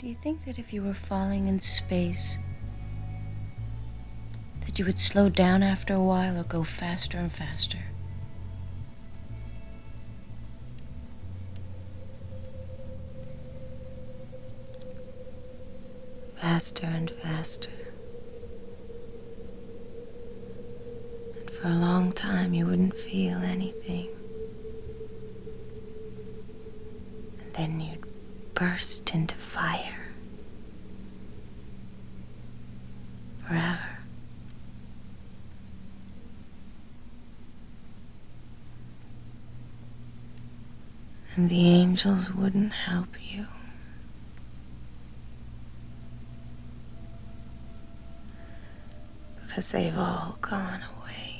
Do you think that if you were falling in space, that you would slow down after a while or go faster and faster? Faster and faster. And for a long time you wouldn't feel anything. And then you'd burst into fire. Forever. And the angels wouldn't help you. Because they've all gone away.